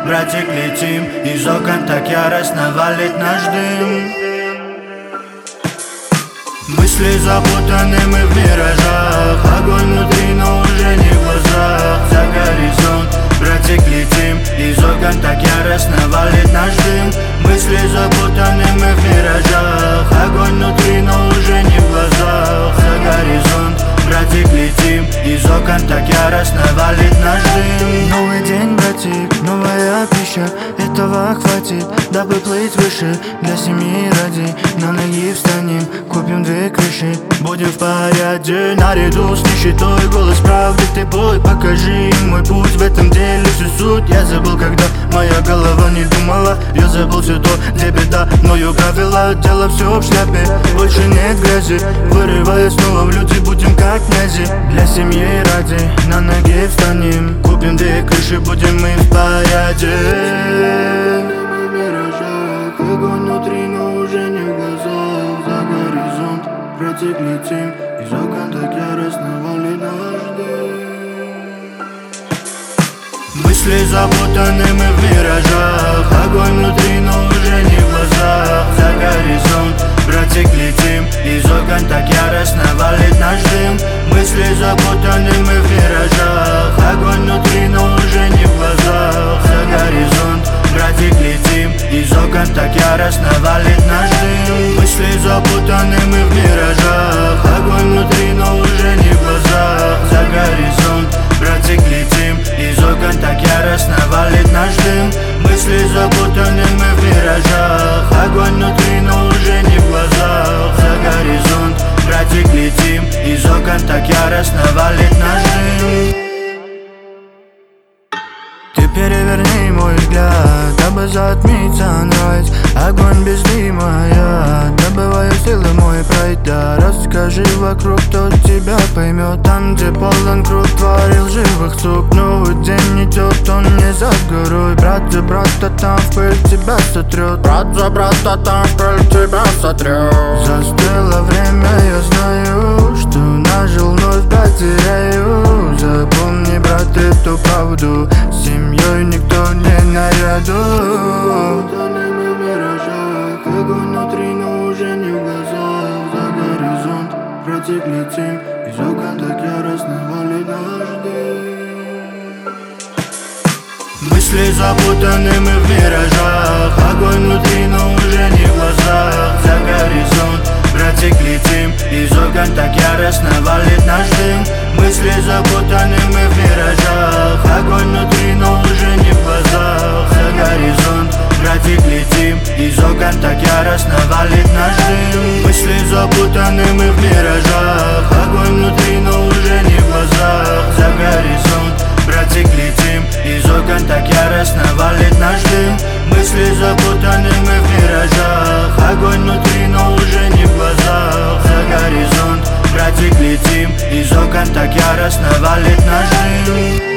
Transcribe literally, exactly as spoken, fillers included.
братик, летим. Из окон так яростно валит наш дым. Мысли запутаны, мы в миражах. Огонь внутри, но уже не в глазах. За горизонт, братик, летим. Из окон так яростно валит наш дым. Мысли запутаны, мы в миражах. Огонь внутри, но уже не в глазах. За горизонт, братик, летим. Из окон так яростно валит наш дым. Новый день, братик, новая пища. Этого хватит, дабы плыть выше. Для семьи ради, на ноги встанем. Купим две крыши, будем в порядке. Наряду с нищетой, голос правды ты бой. Покажи им мой путь, в этом деле всю суть. Я забыл, когда моя голова не думала. Я забыл все то, где беда мною правила. Дело все в шляпе, больше нет грязи. Вырываясь снова в люди, будем как князи. Для семьи ради, на ноги встанем. Купим две крыши, будем мы в порядке. Огонь внутри, но уже не в глазах. За горизонт, братик, летим. Из окон так яростно валит наш дым. Мысли запутаны, мы в миражах. Огонь внутри, но уже не в глазах. За горизонт, братик, летим. Из окон так яростно валит наш дым. Мысли запутаны, мы в миражах. Огонь внутри, но уже не в глазах. За горизонт, братик, летим. Из окон так яростно валит наш дым. Мысли запутаны, мы в миражах. Огонь внутри, но уже не в глазах. За горизонт, братик, летим. Из окон так яростно валит наш дым. Мысли запутаны, мы в миражах. Огонь внутри, но уже не в глазах. За горизонт, братик, летим. Из окон так яростно валит наш дым. Ты переверни мой взгляд, дабы затмить sunrise. Огонь без дыма, я добываю силы мой пройдя. Расскажи вокруг, кто тебя поймет. Там, где полон круг, творил живых сук. Новый день идет, он не за горой. Брат за брата там в пыль тебя сотрет. Брат за брата там в пыль тебя сотрет. Застыло время, я знаю, что нажил, вновь потеряю. Запомни, брат, эту правду. С семьей никто не наряду. Огонь внутри, но уже не в глазах. За горизонт, братик, летим. Из окон так яростно валит наш дым. Мысли запутаны, мы в миражах. Огонь внутри, но уже не в глазах. За горизонт, братик, летим. Из окон так яростно валит наш дым. Мысли запутаны, мы в миражах. Огонь внутри, но уже не в глазах. За горизонт, братик, летим. Из окон так яростно валит наш дым. Мысли запутаны, мы в миражах. Огонь внутри, но уже не в глазах. За горизонт, братик, летим. Из окон так яростно валит наш дым. Мысли запутаны, мы в миражах. Огонь внутри, но уже не в глазах. За горизонт, братик, летим. Из окон так яростно валит наш дым.